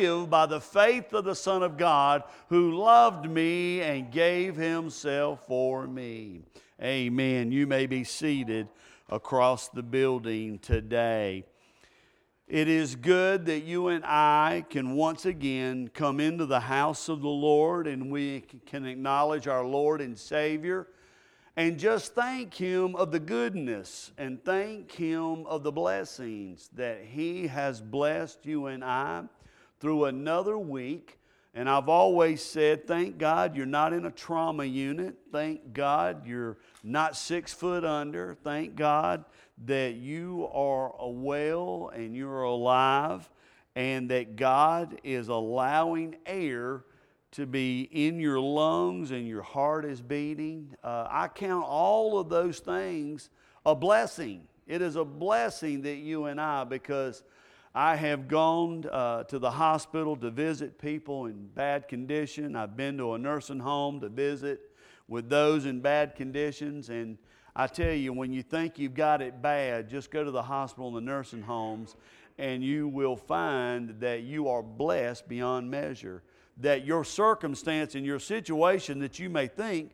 live by the faith of the Son of God who loved me and gave himself for me. Amen. You may be seated across the building today. It is good that you and I can once again come into the house of the Lord and we can acknowledge our Lord and Savior and just thank Him of the goodness and thank Him of the blessings that He has blessed you and I through another week. And I've always said, thank God you're not in a trauma unit. Thank God you're not 6 foot under. Thank God that you are well and you're alive and that God is allowing air to be in your lungs and your heart is beating. I count all of those things a blessing. It is a blessing that you and I, because I have gone to the hospital to visit people in bad condition. I've been to a nursing home to visit with those in bad conditions. And I tell you, when you think you've got it bad, just go to the hospital and the nursing homes and you will find that you are blessed beyond measure. That your circumstance and your situation that you may think,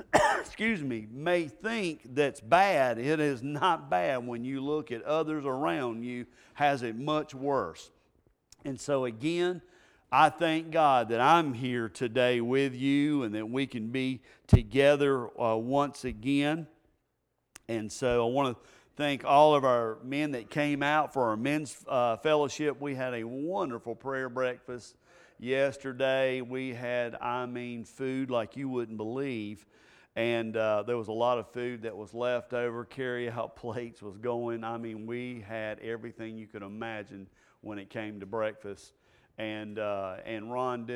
may think that's bad, it is not bad when you look at others around you has it much worse. And so again, I thank God that I'm here today with you and that we can be together once again. And so I want to thank all of our men that came out for our men's fellowship. We had a wonderful prayer breakfast yesterday. We had, food like you wouldn't believe. And there was a lot of food that was left over. Carry-out plates was going. We had everything you could imagine when it came to breakfast. And Ron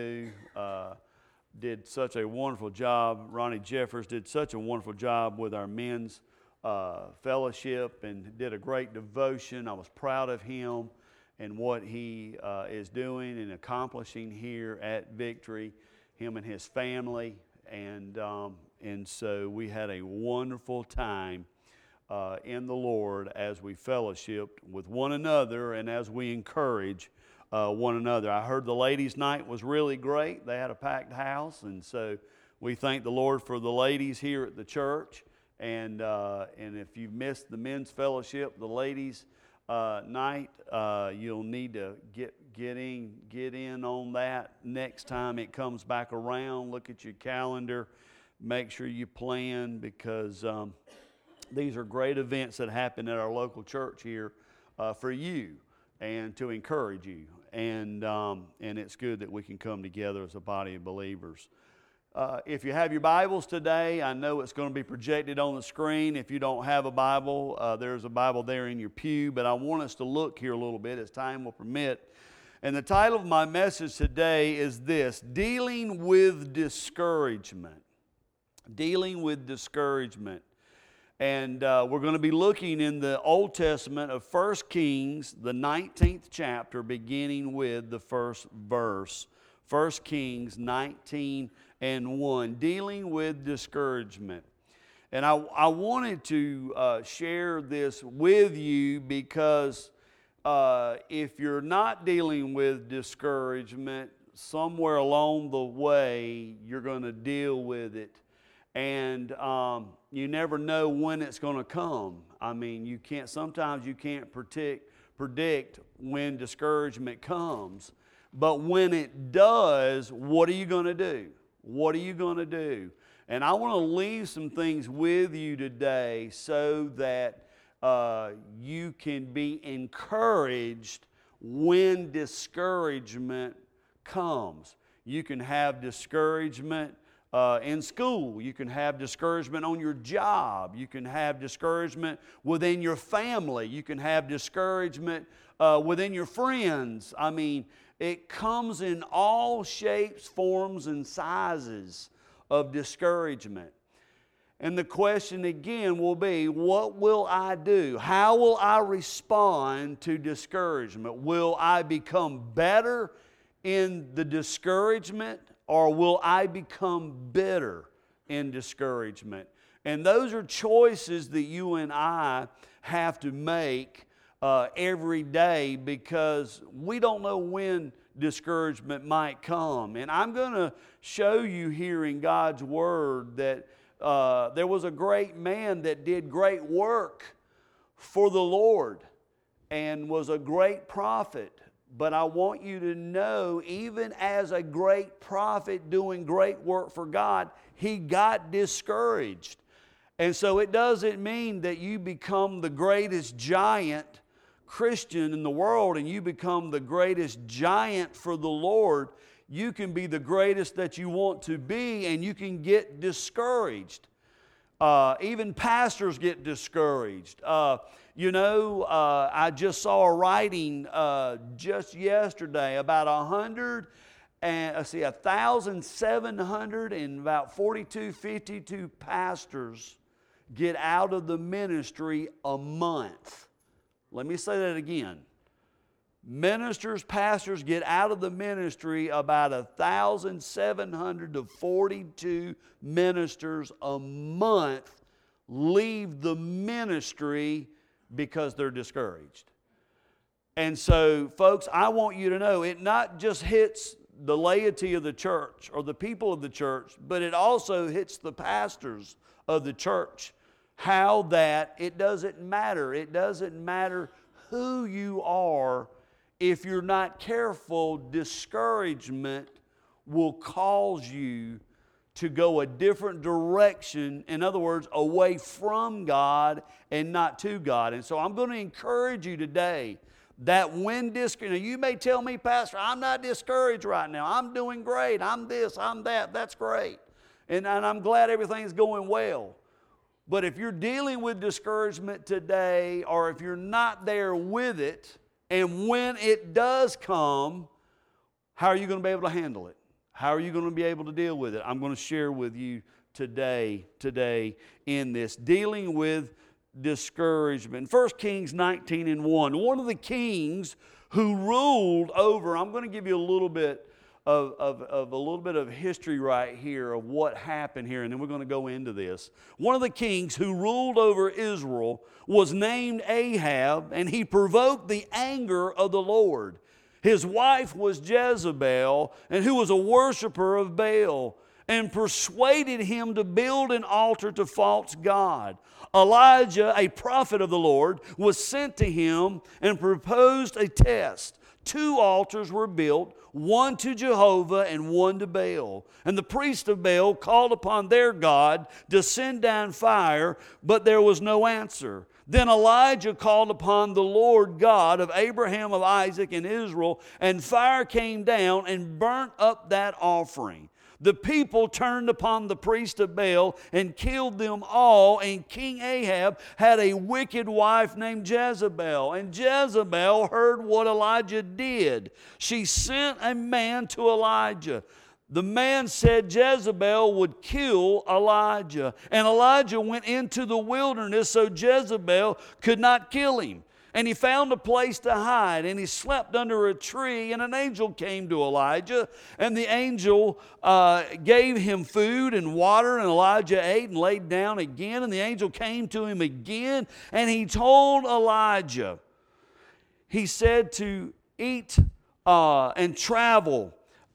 did such a wonderful job. Ronnie Jeffers did such a wonderful job with our men's fellowship and did a great devotion. I was proud of him and what he is doing and accomplishing here at Victory, him and his family. And so we had a wonderful time in the Lord as we fellowshiped with one another and as we encourage one another. I heard the ladies' night was really great. They had a packed house, and so we thank the Lord for the ladies here at the church. And if you missed the men's fellowship, the ladies' night, you'll need to get in on that next time it comes back around. Look at your calendar. Make sure you plan, because these are great events that happen at our local church here for you and to encourage you. And it's good that we can come together as a body of believers. If you have your Bibles today, I know it's going to be projected on the screen. If you don't have a Bible, there's a Bible there in your pew. But I want us to look here a little bit as time will permit. And the title of my message today is this: Dealing with Discouragement. Dealing with discouragement. And we're going to be looking in the Old Testament of 1 Kings, the 19th chapter, beginning with the first verse. 1 Kings 19:1, dealing with discouragement. And I wanted to share this with you because if you're not dealing with discouragement, somewhere along the way, you're going to deal with it. And you never know when it's going to come. Sometimes you can't predict when discouragement comes. But when it does, what are you going to do? What are you going to do? And I want to leave some things with you today so that you can be encouraged when discouragement comes. You can have discouragement in school. You can have discouragement on your job. You can have discouragement within your family. You can have discouragement within your friends. It comes in all shapes, forms, and sizes of discouragement. And the question again will be, what will I do? How will I respond to discouragement? Will I become better in the discouragement, or will I become bitter in discouragement? And those are choices that you and I have to make every day, because we don't know when discouragement might come. And I'm going to show you here in God's Word that there was a great man that did great work for the Lord and was a great prophet. But I want you to know, even as a great prophet doing great work for God, he got discouraged. And so it doesn't mean that you become the greatest giant Christian in the world and you become the greatest giant for the Lord. You can be the greatest that you want to be, and you can get discouraged. Even pastors get discouraged. I just saw a writing just yesterday about 1,752 pastors get out of the ministry a month. Let me say that again. Pastors get out of the ministry, about 1,742 ministers a month leave the ministry because they're discouraged. And so, folks, I want you to know it not just hits the laity of the church or the people of the church, but it also hits the pastors of the church. How that it doesn't matter. It doesn't matter who you are. If you're not careful, discouragement will cause you to go a different direction. In other words, away from God and not to God. And so I'm going to encourage you today that when discouraged, you may tell me, Pastor, I'm not discouraged right now. I'm doing great. I'm this, I'm that. That's great. And I'm glad everything's going well. But if you're dealing with discouragement today, or if you're not there with it, and when it does come, how are you going to be able to handle it? How are you going to be able to deal with it? I'm going to share with you today in this, dealing with discouragement. 1 Kings 19:1. One of the kings who ruled over, I'm going to give you a little bit of history right here of what happened here, and then we're going to go into this. One of the kings who ruled over Israel was named Ahab, and he provoked the anger of the Lord. His wife was Jezebel, and who was a worshiper of Baal, and persuaded him to build an altar to false god. Elijah, a prophet of the Lord, was sent to him and proposed a test. 2 altars were built, one to Jehovah and one to Baal. And the priests of Baal called upon their God to send down fire, but there was no answer. Then Elijah called upon the Lord God of Abraham, of Isaac, and Israel, and fire came down and burnt up that offering. The people turned upon the priest of Baal and killed them all, and King Ahab had a wicked wife named Jezebel. And Jezebel heard what Elijah did. She sent a man to Elijah. The man said Jezebel would kill Elijah. And Elijah went into the wilderness so Jezebel could not kill him. And he found a place to hide, and he slept under a tree, and an angel came to Elijah, and the angel gave him food and water, and Elijah ate and laid down again, and the angel came to him again, and he told Elijah, he said to eat and travel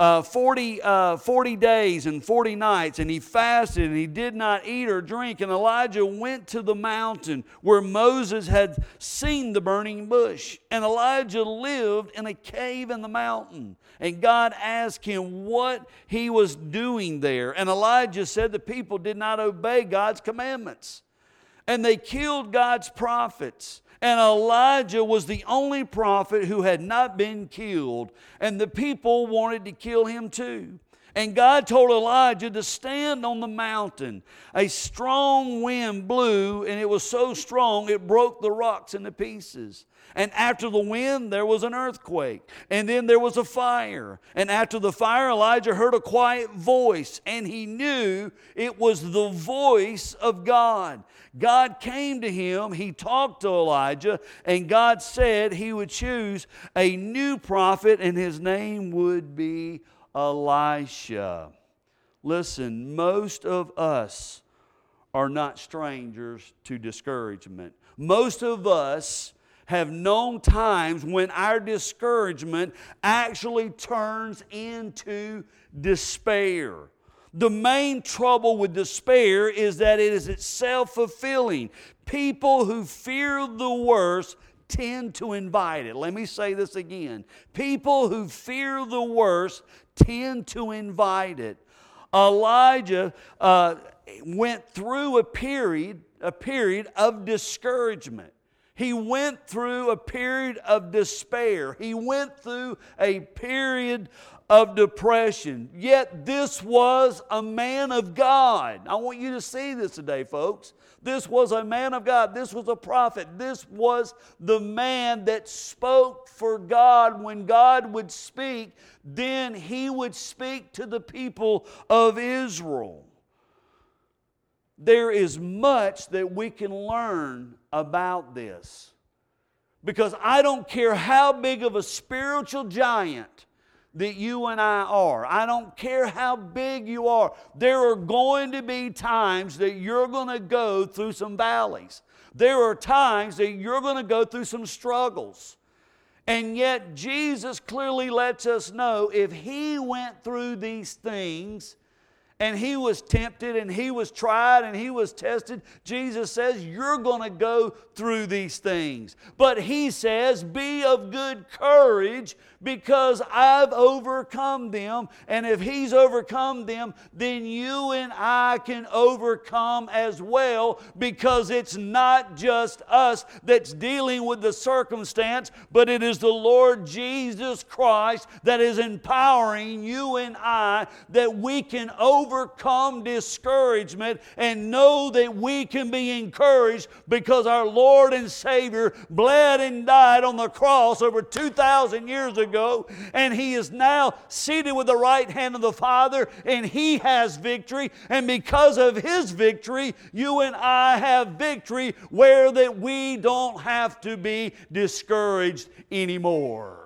40 days and 40 nights, and he fasted, and he did not eat or drink. And Elijah went to the mountain where Moses had seen the burning bush. And Elijah lived in a cave in the mountain. And God asked him what he was doing there. And Elijah said the people did not obey God's commandments, and they killed God's prophets. And Elijah was the only prophet who had not been killed. And the people wanted to kill him too. And God told Elijah to stand on the mountain. A strong wind blew, and it was so strong it broke the rocks into pieces. And after the wind, there was an earthquake. And then there was a fire. And after the fire, Elijah heard a quiet voice. And he knew it was the voice of God. God came to him. He talked to Elijah. And God said he would choose a new prophet, and his name would be Elisha. Listen, most of us are not strangers to discouragement. Most of us have known times when our discouragement actually turns into despair. The main trouble with despair is that it is self-fulfilling. People who fear the worst tend to invite it. Let me say this again. People who fear the worst tend to invite it. Elijah went through a period of discouragement. He went through a period of despair. He went through a period of depression. Yet this was a man of God. I want you to see this today, folks. This was a man of God. This was a prophet. This was the man that spoke for God. When God would speak, then he would speak to the people of Israel. There is much that we can learn about this. Because I don't care how big of a spiritual giant that you and I are. I don't care how big you are. There are going to be times that you're going to go through some valleys. There are times that you're going to go through some struggles. And yet Jesus clearly lets us know if He went through these things and He was tempted and He was tried and He was tested, Jesus says you're going to go through these things. But He says, be of good courage because I've overcome them. And if He's overcome them, then you and I can overcome as well, because it's not just us that's dealing with the circumstance, but it is the Lord Jesus Christ that is empowering you and I, that we can overcome discouragement and know that we can be encouraged because our Lord and Savior bled and died on the cross over 2,000 years ago, and He is now seated with the right hand of the Father, and He has victory, and because of His victory, you and I have victory where that we don't have to be discouraged anymore.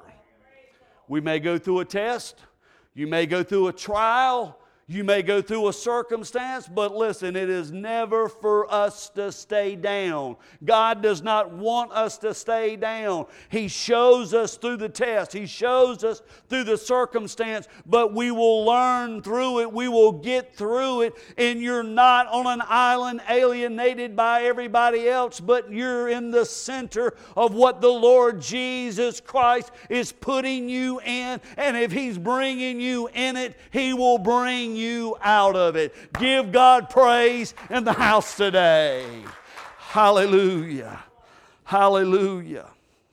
We may go through a test, you may go through a trial, you may go through a circumstance, but listen, it is never for us to stay down. God does not want us to stay down. He shows us through the test. He shows us through the circumstance, but we will learn through it. We will get through it, and you're not on an island alienated by everybody else, but you're in the center of what the Lord Jesus Christ is putting you in, and if He's bringing you in it, He will bring you out of it. Give God praise in the house today. Hallelujah. Hallelujah.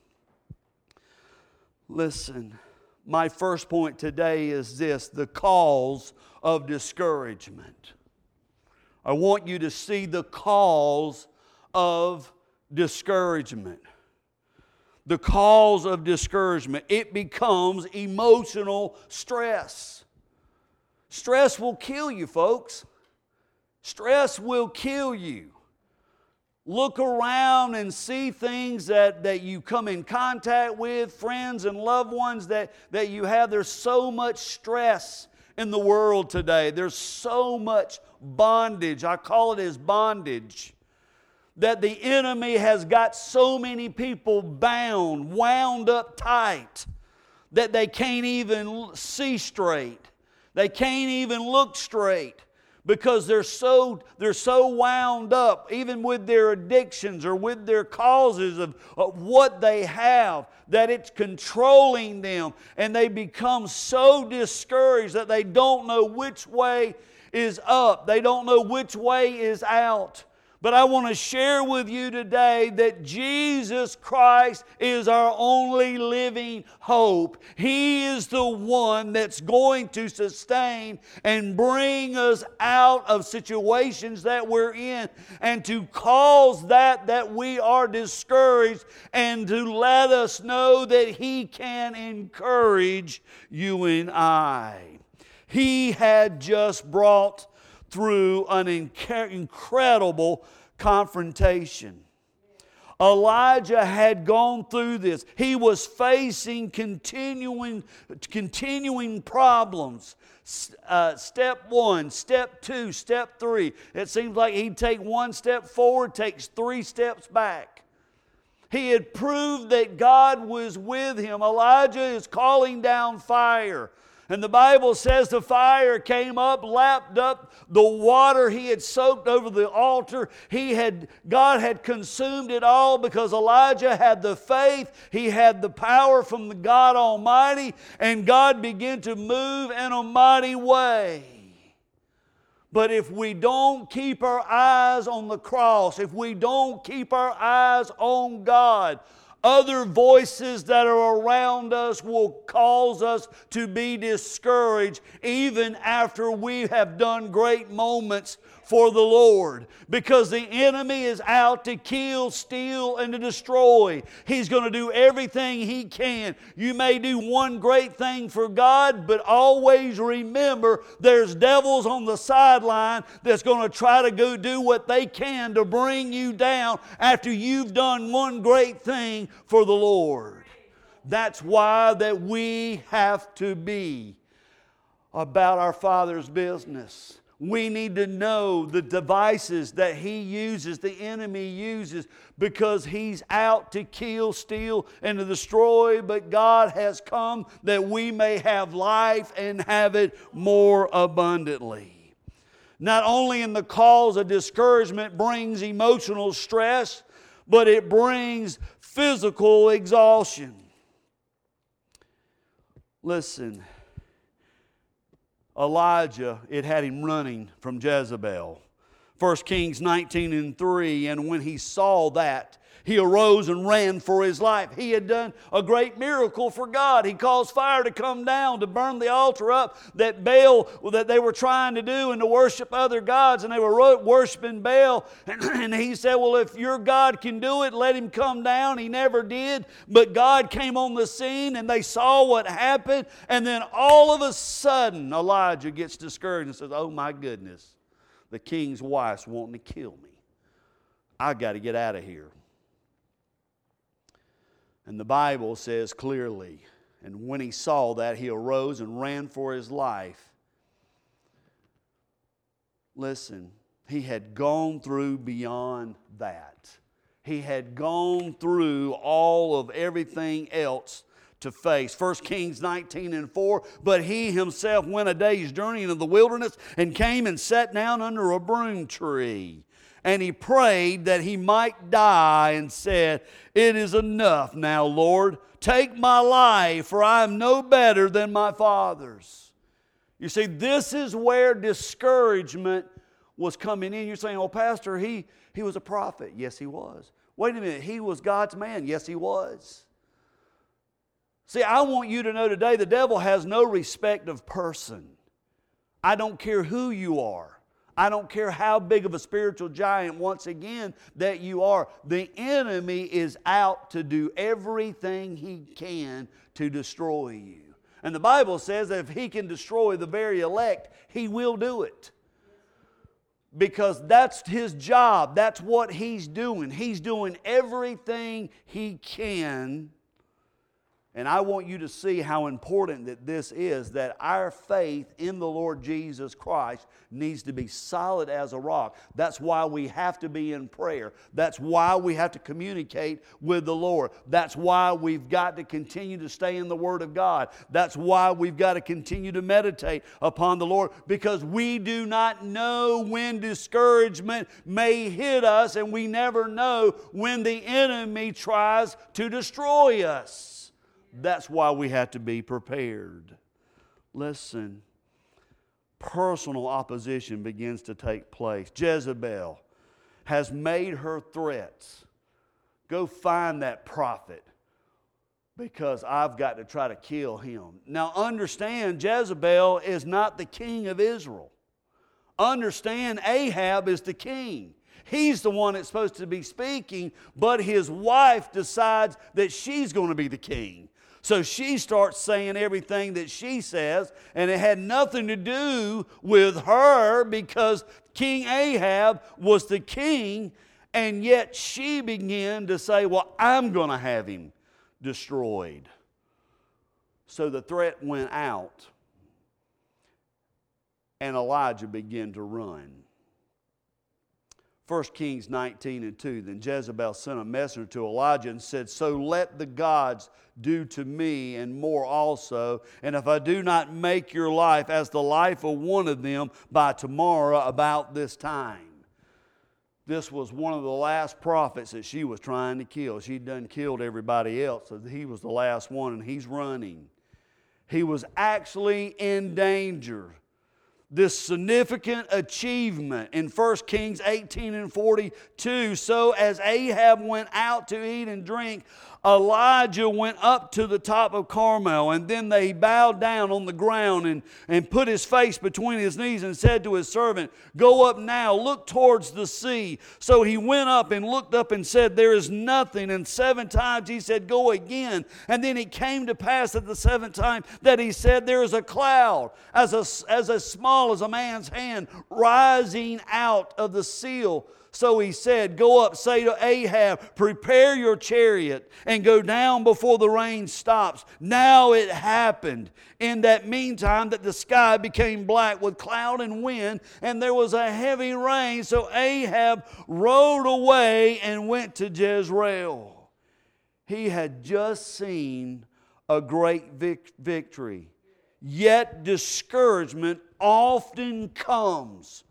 Listen, my first point today is this: the cause of discouragement. I want you to see the cause of discouragement. The cause of discouragement. It becomes emotional stress. Stress will kill you, folks. Stress will kill you. Look around and see things that you come in contact with, friends and loved ones that you have. There's so much stress in the world today. There's so much bondage. I call it as bondage. That the enemy has got so many people bound, wound up tight, that they can't even see straight. They can't even look straight because they're so wound up, even with their addictions or with their causes of what they have, that it's controlling them, and they become so discouraged that they don't know which way is up. They don't know which way is out. But I want to share with you today that Jesus Christ is our only living hope. He is the one that's going to sustain and bring us out of situations that we're in, and to cause that we are discouraged, and to let us know that He can encourage you and I. He had just brought through an incredible confrontation. Elijah had gone through this. He was facing continuing problems. Step 1, step 2, step 3. It seems like he'd take one step forward, takes 3 steps back. He had proved that God was with him. Elijah is calling down fire. And the Bible says the fire came up, lapped up the water he had soaked over the altar. God had consumed it all because Elijah had the faith. He had the power from the God Almighty. And God began to move in a mighty way. But if we don't keep our eyes on the cross, if we don't keep our eyes on God, other voices that are around us will cause us to be discouraged even after we have done great moments for the Lord. Because the enemy is out to kill, steal, and to destroy. He's going to do everything he can. You may do one great thing for God, but always remember there's devils on the sideline that's going to try to go do what they can to bring you down after you've done one great thing for the Lord. That's why that we have to be about our Father's business. We need to know the devices that he uses, the enemy uses, because he's out to kill, steal, and to destroy. But God has come that we may have life and have it more abundantly. Not only in the cause of discouragement brings emotional stress, but it brings physical exhaustion. Listen. Elijah, it had him running from Jezebel. 1 Kings 19:3, and when he saw that, he arose and ran for his life. He had done a great miracle for God. He caused fire to come down to burn the altar up that they were trying to do and to worship other gods, and they were worshiping Baal. And he said, well, if your God can do it, let him come down. He never did, but God came on the scene and they saw what happened. And then all of a sudden, Elijah gets discouraged and says, oh my goodness, the king's wife's wanting to kill me. I got to get out of here. And the Bible says clearly, and when he saw that, he arose and ran for his life. Listen, he had gone through beyond that. He had gone through all of everything else to face. 1 Kings 19:4, but he himself went a day's journey into the wilderness and came and sat down under a broom tree. And he prayed that he might die and said, it is enough now, Lord. Take my life, for I am no better than my fathers. You see, this is where discouragement was coming in. You're saying, oh, Pastor, he was a prophet. Yes, he was. Wait a minute, he was God's man. Yes, he was. See, I want you to know today the devil has no respect of person. I don't care who you are. I don't care how big of a spiritual giant, once again, that you are. The enemy is out to do everything he can to destroy you. And the Bible says that if he can destroy the very elect, he will do it. Because that's his job. That's what he's doing. He's doing everything he can. And I want you to see how important that this is, that our faith in the Lord Jesus Christ needs to be solid as a rock. That's why we have to be in prayer. That's why we have to communicate with the Lord. That's why we've got to continue to stay in the Word of God. That's why we've got to continue to meditate upon the Lord, because we do not know when discouragement may hit us, and we never know when the enemy tries to destroy us. That's why we have to be prepared. Listen, personal opposition begins to take place. Jezebel has made her threats. Go find that prophet because I've got to try to kill him. Now understand, Jezebel is not the king of Israel. Understand, Ahab is the king. He's the one that's supposed to be speaking, but his wife decides that she's going to be the king. So she starts saying everything that she says, and it had nothing to do with her because King Ahab was the king, and yet she began to say, well, I'm going to have him destroyed. So the threat went out, and Elijah began to run. 1 Kings 19:2, then Jezebel sent a messenger to Elijah and said, so let the gods do to me and more also, and if I do not make your life as the life of one of them by tomorrow about this time. This was one of the last prophets that she was trying to kill. She'd done killed everybody else, so he was the last one, and he's running. He was actually in danger. This significant achievement in 1 Kings 18:42, so as Ahab went out to eat and drink, Elijah went up to the top of Carmel, and then they bowed down on the ground and put his face between his knees and said to his servant, go up now, look towards the sea. So he went up and looked up and said, there is nothing. And 7 times he said, go again. And then it came to pass at the 7th time that he said, there is a cloud as small as a man's hand rising out of the seal. So he said, go up, say to Ahab, prepare your chariot and go down before the rain stops. Now it happened in that meantime that the sky became black with cloud and wind, and there was a heavy rain. So Ahab rode away and went to Jezreel. He had just seen a great victory. Yet discouragement often comes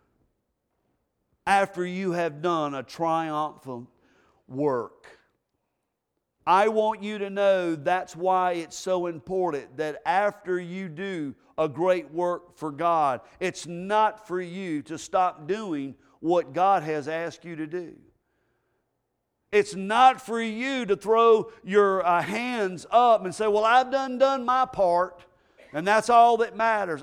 after you have done a triumphant work. I want you to know that's why it's so important that after you do a great work for God, it's not for you to stop doing what God has asked you to do. It's not for you to throw your hands up and say, well, I've done my part, and that's all that matters.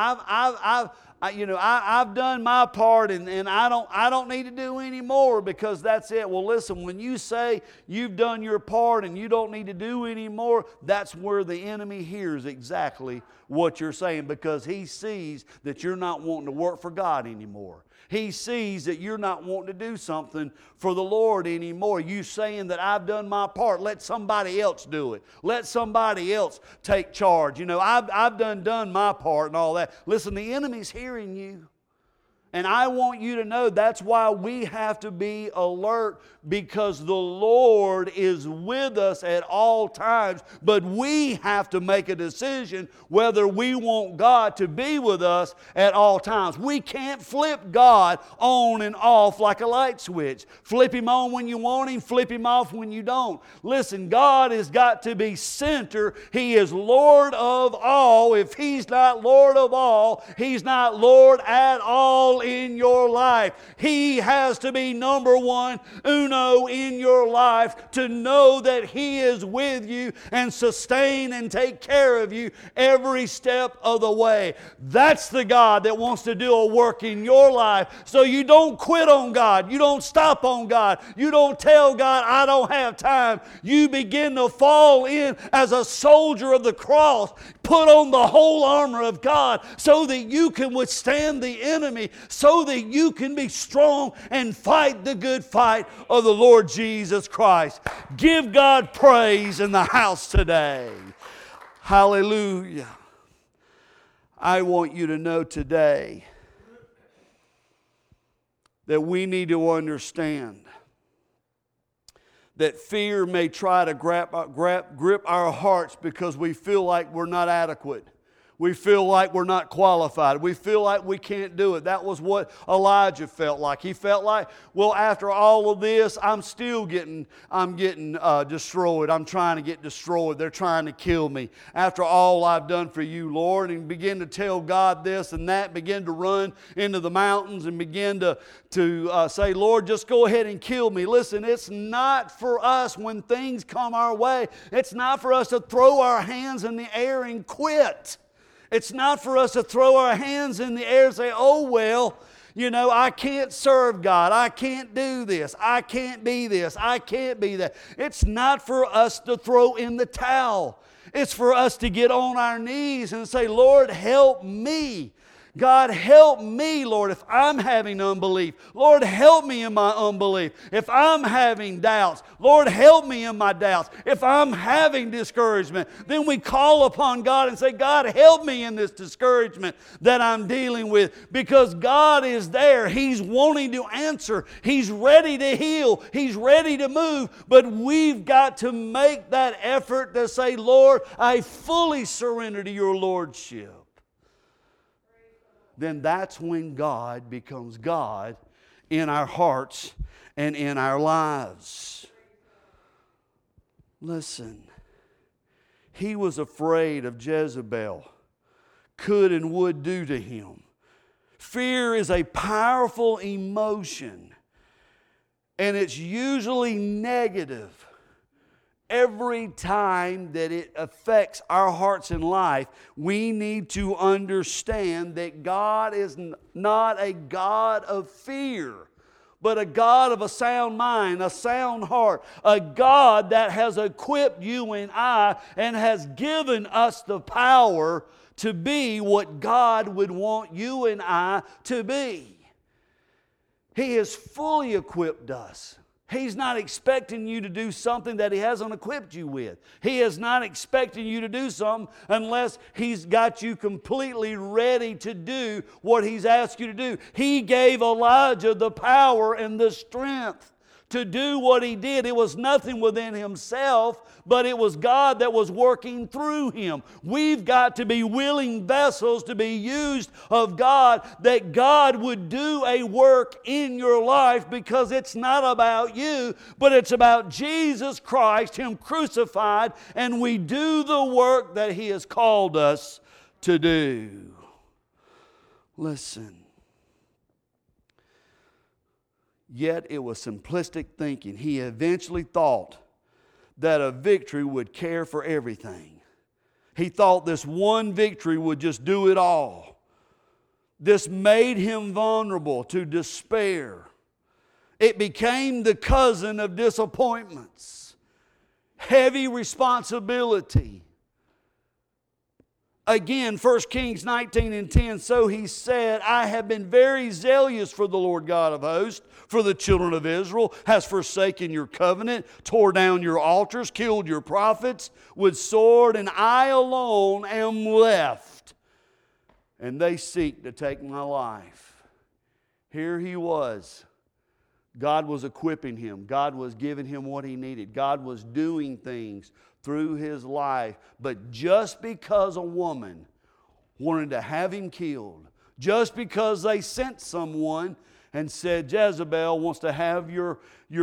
I've done my part, and I don't need to do any more because that's it. Well, listen, when you say you've done your part and you don't need to do any more, that's where the enemy hears exactly what you're saying, because he sees that you're not wanting to work for God anymore. He sees that you're not wanting to do something for the Lord anymore. You saying that I've done my part, let somebody else do it. Let somebody else take charge. I've done my part and all that. Listen, the enemy's hearing you. And I want you to know that's why we have to be alert, because the Lord is with us at all times. But we have to make a decision whether we want God to be with us at all times. We can't flip God on and off like a light switch. Flip Him on when you want Him, flip Him off when you don't. Listen, God has got to be center. He is Lord of all. If He's not Lord of all, He's not Lord at all in your life. He has to be number one, uno in your life, to know that He is with you and sustain and take care of you every step of the way. That's the God that wants to do a work in your life. So you don't quit on God. You don't stop on God. You don't tell God, I don't have time. You begin to fall in as a soldier of the cross. Put on the whole armor of God so that you can withstand the enemy, so that you can be strong and fight the good fight of the Lord Jesus Christ. Give God praise in the house today. Hallelujah. I want you to know today that we need to understand that fear may try to grip our hearts because we feel like we're not adequate. We feel like we're not qualified. We feel like we can't do it. That was what Elijah felt like. He felt like, well, after all of this, I'm getting destroyed. I'm trying to get destroyed. They're trying to kill me. After all I've done for you, Lord, and begin to tell God this and that, begin to run into the mountains and begin to say, Lord, just go ahead and kill me. Listen, it's not for us when things come our way. It's not for us to throw our hands in the air and quit. It's not for us to throw our hands in the air and say, oh, well, I can't serve God. I can't do this. I can't be this. I can't be that. It's not for us to throw in the towel. It's for us to get on our knees and say, Lord, help me. God, help me, Lord, if I'm having unbelief. Lord, help me in my unbelief. If I'm having doubts, Lord, help me in my doubts. If I'm having discouragement, then we call upon God and say, God, help me in this discouragement that I'm dealing with, because God is there. He's wanting to answer. He's ready to heal. He's ready to move. But we've got to make that effort to say, Lord, I fully surrender to your Lordship. Then that's when God becomes God in our hearts and in our lives. Listen, he was afraid of Jezebel could and would do to him. Fear is a powerful emotion, and it's usually negative. Every time that it affects our hearts and life, we need to understand that God is not a God of fear, but a God of a sound mind, a sound heart, a God that has equipped you and I and has given us the power to be what God would want you and I to be. He has fully equipped us. He's not expecting you to do something that He hasn't equipped you with. He is not expecting you to do something unless He's got you completely ready to do what He's asked you to do. He gave Elijah the power and the strength to do what he did. It was nothing within himself, but it was God that was working through him. We've got to be willing vessels to be used of God, that God would do a work in your life, because it's not about you, but it's about Jesus Christ, Him crucified, and we do the work that He has called us to do. Listen. Yet it was simplistic thinking. He eventually thought that a victory would care for everything. He thought this one victory would just do it all. This made him vulnerable to despair. It became the cousin of disappointments, heavy responsibility. Again, 1 Kings 19:10, so he said, I have been very zealous for the Lord God of hosts, for the children of Israel has forsaken your covenant, tore down your altars, killed your prophets with sword, and I alone am left, and they seek to take my life. Here he was. God was equipping him. God was giving him what he needed. God was doing things through his life. But just because a woman wanted to have him killed, just because they sent someone and said, Jezebel wants to have you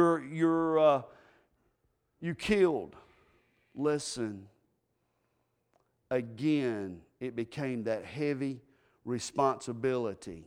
killed. Listen, again, it became that heavy responsibility.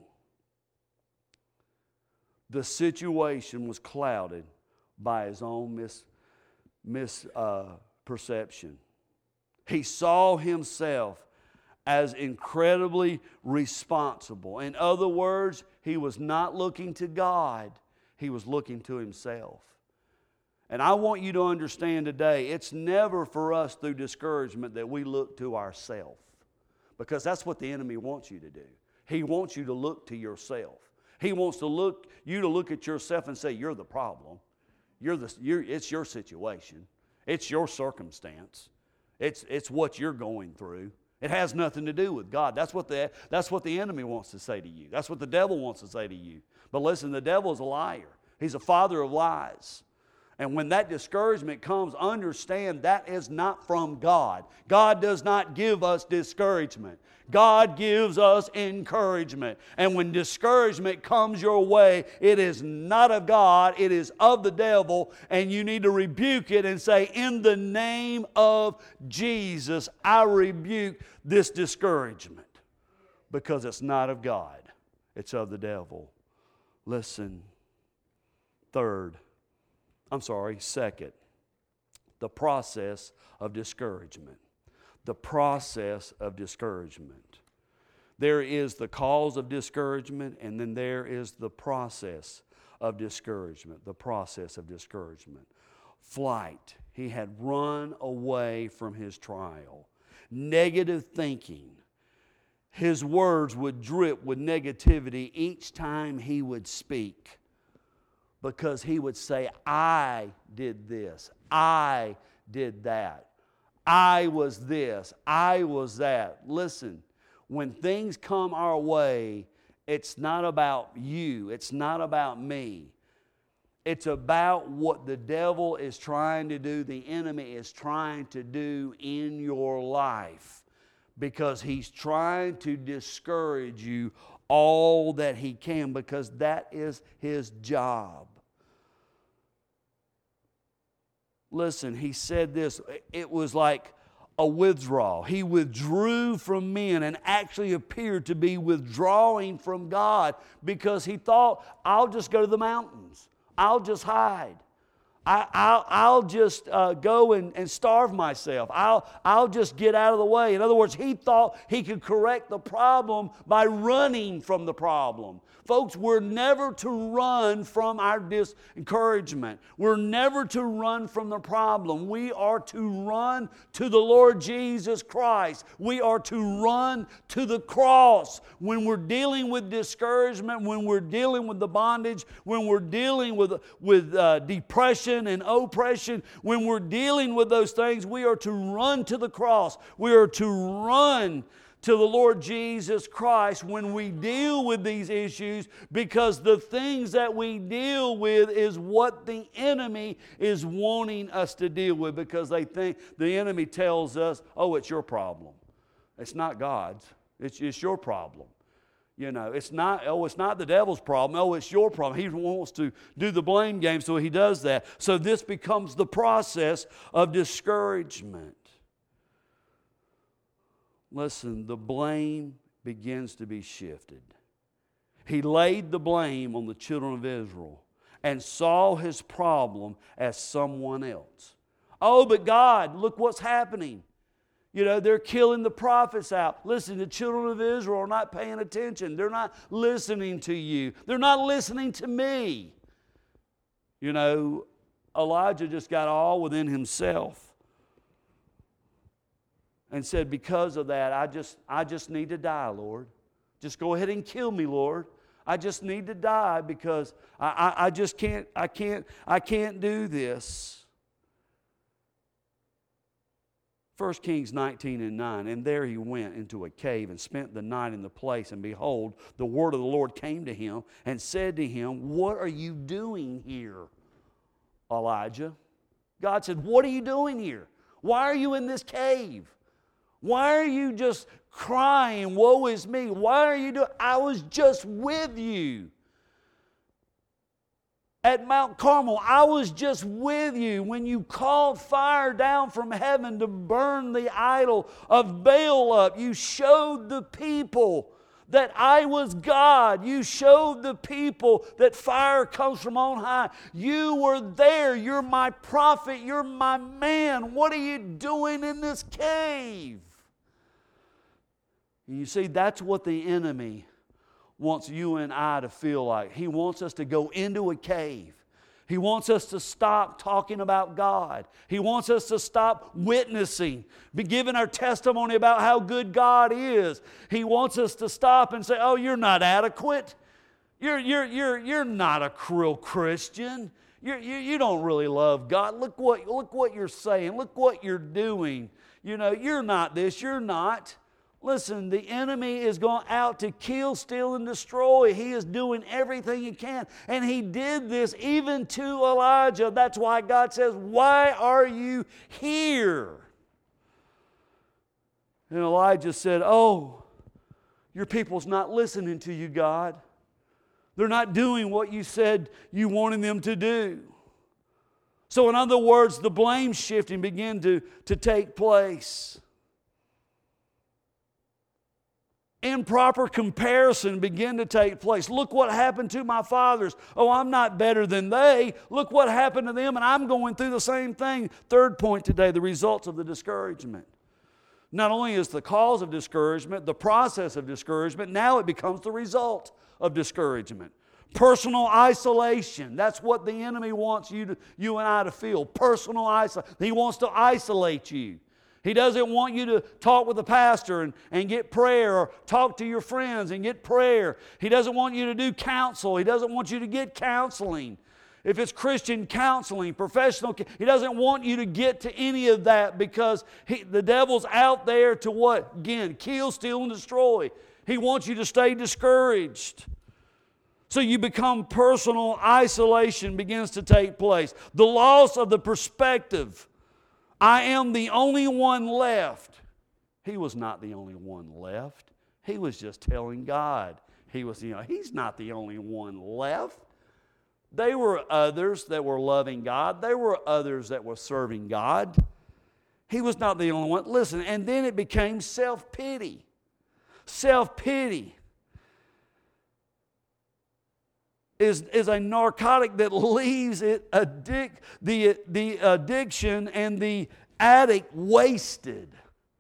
The situation was clouded by his own misperception. He saw himself as incredibly responsible. In other words, he was not looking to God, he was looking to himself. And I want you to understand today, it's never for us through discouragement that we look to ourselves, because that's what the enemy wants you to do. He wants you to look to yourself. He wants you to look at yourself and say, you're the problem. It's your situation. It's your circumstance. It's what you're going through. It has nothing to do with God. That's what the enemy wants to say to you. That's what the devil wants to say to you. But listen, the devil is a liar. He's a father of lies. And when that discouragement comes, understand that is not from God. God does not give us discouragement. God gives us encouragement. And when discouragement comes your way, it is not of God, it is of the devil, and you need to rebuke it and say, in the name of Jesus, I rebuke this discouragement, because it's not of God, it's of the devil. Listen, second, the process of discouragement. The process of discouragement. There is the cause of discouragement, and then there is the process of discouragement. The process of discouragement. Flight. He had run away from his trial. Negative thinking. his words would drip with negativity each time he would speak. Because he would say, I did this, I did that, I was this, I was that. Listen, when things come our way, it's not about you, it's not about me. It's about what the devil is trying to do, the enemy is trying to do in your life. Because he's trying to discourage you all that he can, because that is his job. Listen, he said this, it was like a withdrawal. He withdrew from men and actually appeared to be withdrawing from God because he thought, I'll just go to the mountains. I'll just hide. I'll just go and starve myself. I'll just get out of the way. In other words, he thought he could correct the problem by running from the problem. Folks, we're never to run from our discouragement. We're never to run from the problem. We are to run to the Lord Jesus Christ. We are to run to the cross. When we're dealing with discouragement, when we're dealing with the bondage, when we're dealing with depression and oppression, when we're dealing with those things, we are to run to the cross. We are to run to the Lord Jesus Christ when we deal with these issues, because the things that we deal with is what the enemy is wanting us to deal with, because they think the enemy tells us, oh, it's your problem. It's not God's. It's your problem. You know, it's not the devil's problem. Oh, it's your problem. He wants to do the blame game, so he does that. So this becomes the process of discouragement. Listen, the blame begins to be shifted. He laid the blame on the children of Israel and saw his problem as someone else. Oh, but God, look what's happening. You know, they're killing the prophets out. Listen, the children of Israel are not paying attention. They're not listening to you. They're not listening to me. You know, Elijah just got all within himself and said, because of that, I just need to die, Lord. Just go ahead and kill me, Lord. I just need to die because I just can't do this. 1 Kings 19:9, and there he went into a cave and spent the night in the place, and behold, the word of the Lord came to him and said to him, what are you doing here, Elijah? God said, what are you doing here? Why are you in this cave? Why are you just crying, woe is me? Why are you doing? I was just with you. At Mount Carmel, I was just with you when you called fire down from heaven to burn the idol of Baal up. You showed the people that I was God. You showed the people that fire comes from on high. You were there. You're my prophet. You're my man. What are you doing in this cave? And you see, that's what the enemy wants you and I to feel like. He wants us to go into a cave. He wants us to stop talking about God. He wants us to stop witnessing, be giving our testimony about how good God is. He wants us to stop and say, oh, you're not adequate. You're not a real Christian. You don't really love God. Look what you're saying. Look what you're doing. You know, you're not this. You're not. Listen, the enemy is going out to kill, steal, and destroy. He is doing everything he can. And he did this even to Elijah. That's why God says, why are you here? And Elijah said, oh, your people's not listening to you, God. They're not doing what you said you wanted them to do. So in other words, the blame shifting began to take place. Improper comparison began to take place. Look what happened to my fathers. Oh, I'm not better than they. Look what happened to them, and I'm going through the same thing. Third point today, the results of the discouragement. Not only is the cause of discouragement, the process of discouragement, now it becomes the result of discouragement. Personal isolation. That's what the enemy wants you and I to feel. Personal isolation. He wants to isolate you. He doesn't want you to talk with the pastor and get prayer, or talk to your friends and get prayer. He doesn't want you to do counsel. He doesn't want you to get counseling. If it's Christian counseling, professional, He doesn't want you to get to any of that, because the devil's out there to what? Again, kill, steal, and destroy. He wants you to stay discouraged. So you become personal isolation begins to take place. The loss of the perspective. I am the only one left. He was not the only one left. He was just telling God. He's not the only one left. There were others that were loving God. There were others that were serving God. He was not the only one. Listen, and then it became self-pity. Self-pity is a narcotic that leaves the addiction and the addict wasted.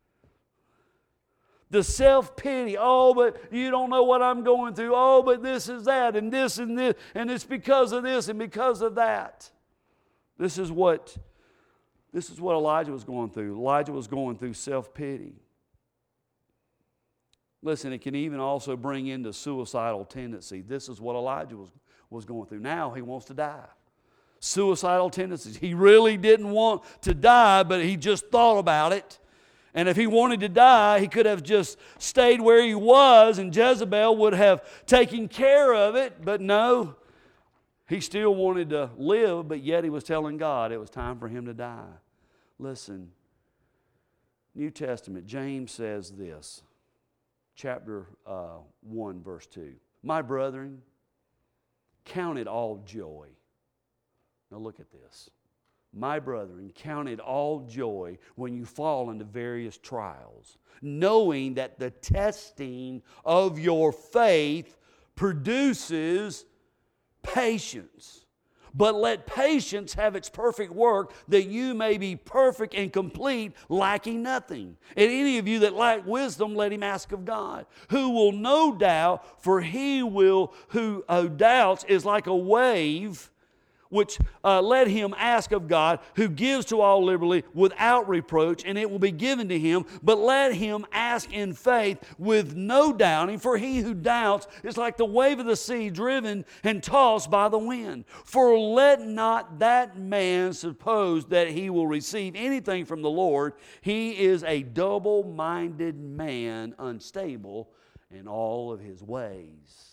The self-pity, oh, but you don't know what I'm going through. Oh, but this is that, and this, and it's because of this and because of that. This is what Elijah was going through. Elijah was going through self-pity. Listen, it can even also bring into suicidal tendency. This is what Elijah was going through. Now he wants to die. Suicidal tendencies. He really didn't want to die, but he just thought about it. And if he wanted to die, he could have just stayed where he was, and Jezebel would have taken care of it. But no, he still wanted to live, but yet he was telling God it was time for him to die. Listen, New Testament, James says this, chapter 1, verse 2. My brethren, count it all joy. Now look at this. My brethren, count it all joy when you fall into various trials, knowing that the testing of your faith produces patience. But let patience have its perfect work, that you may be perfect and complete, lacking nothing. And any of you that lack wisdom, let him ask of God, who will no doubt, for who doubts is like a wave, which let him ask of God, who gives to all liberally without reproach, and it will be given to him. But let him ask in faith with no doubting, for he who doubts is like the wave of the sea driven and tossed by the wind. For let not that man suppose that he will receive anything from the Lord. He is a double-minded man, unstable in all of his ways.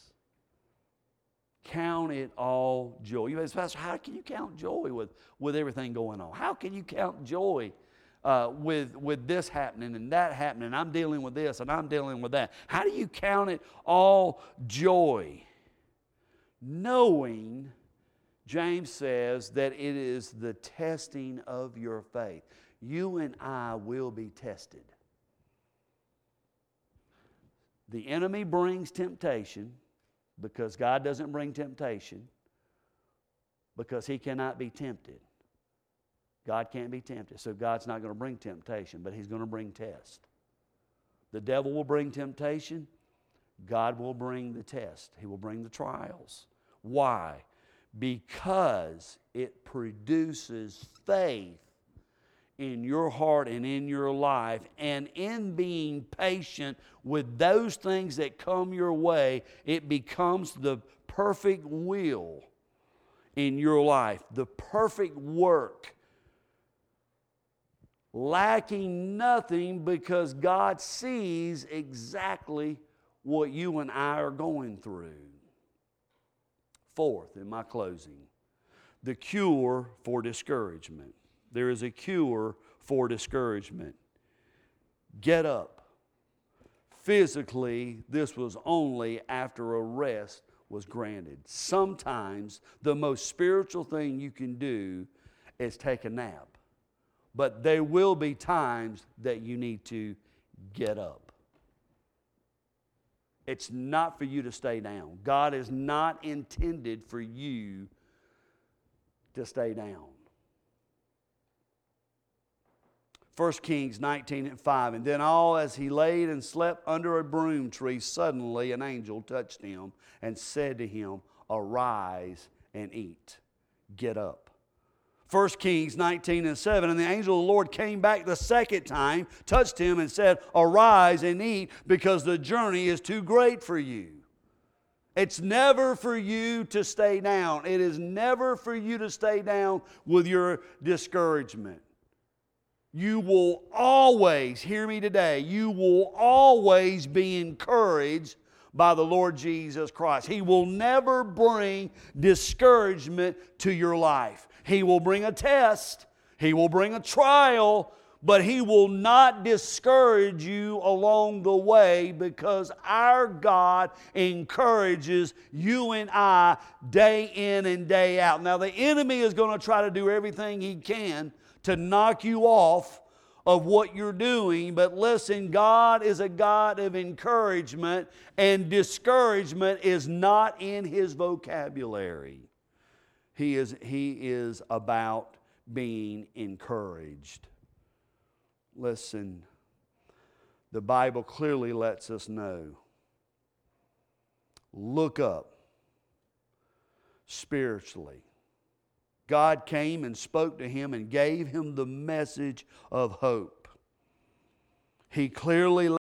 Count it all joy. You say, Pastor, how can you count joy with everything going on? How can you count joy with this happening and that happening? I'm dealing with this and I'm dealing with that. How do you count it all joy? Knowing, James says, that it is the testing of your faith. You and I will be tested. The enemy brings temptation, because God doesn't bring temptation, because he cannot be tempted. God can't be tempted, so God's not going to bring temptation, but he's going to bring test. The devil will bring temptation. God will bring the test. He will bring the trials. Why? Because it produces faith in your heart and in your life, and in being patient with those things that come your way, it becomes the perfect will in your life, the perfect work, lacking nothing, because God sees exactly what you and I are going through. Fourth, in my closing, the cure for discouragement. There is a cure for discouragement. Get up. Physically, this was only after a rest was granted. Sometimes the most spiritual thing you can do is take a nap. But there will be times that you need to get up. It's not for you to stay down. God is not intended for you to stay down. 1 Kings 19:5, and then all as he laid and slept under a broom tree, suddenly an angel touched him and said to him, arise and eat. Get up. 1 Kings 19:7, and the angel of the Lord came back the second time, touched him, and said, "Arise and eat, because the journey is too great for you." It's never for you to stay down. It is never for you to stay down with your discouragement. You will always, hear me today, you will always be encouraged by the Lord Jesus Christ. He will never bring discouragement to your life. He will bring a test. He will bring a trial. But He will not discourage you along the way, because our God encourages you and I day in and day out. Now, the enemy is going to try to do everything he can to knock you off of what you're doing. But listen, God is a God of encouragement, and discouragement is not in His vocabulary. He is about being encouraged. Listen, the Bible clearly lets us know. Look up spiritually. God came and spoke to him and gave him the message of hope. He clearly